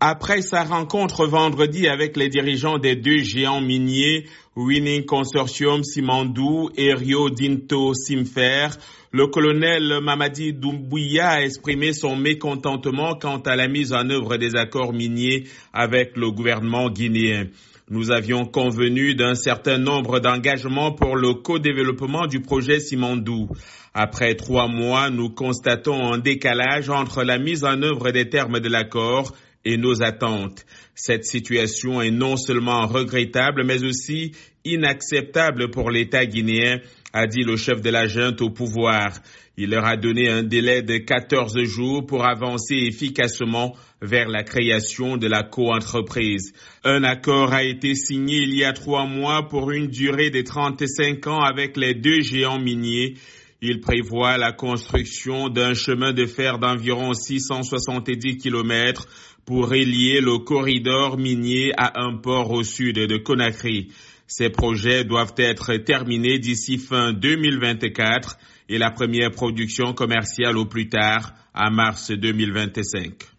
Après sa rencontre vendredi avec les dirigeants des deux géants miniers, Winning Consortium Simandou et Rio Tinto Simfer, le colonel Mamadi Doumbouya a exprimé son mécontentement quant à la mise en œuvre des accords miniers avec le gouvernement guinéen. Nous avions convenu d'un certain nombre d'engagements pour le co-développement du projet Simandou. Après 3 mois, nous constatons un décalage entre la mise en œuvre des termes de l'accord et nos attentes. Cette situation est non seulement regrettable, mais aussi inacceptable pour l'État guinéen, a dit le chef de la junte au pouvoir. Il leur a donné un délai de 14 jours pour avancer efficacement vers la création de la co-entreprise. Un accord a été signé il y a 3 mois pour une durée de 35 ans avec les deux géants miniers. Il prévoit la construction d'un chemin de fer d'environ 670 km pour relier le corridor minier à un port au sud de Conakry. Ces projets doivent être terminés d'ici fin 2024 et la première production commerciale au plus tard en mars 2025.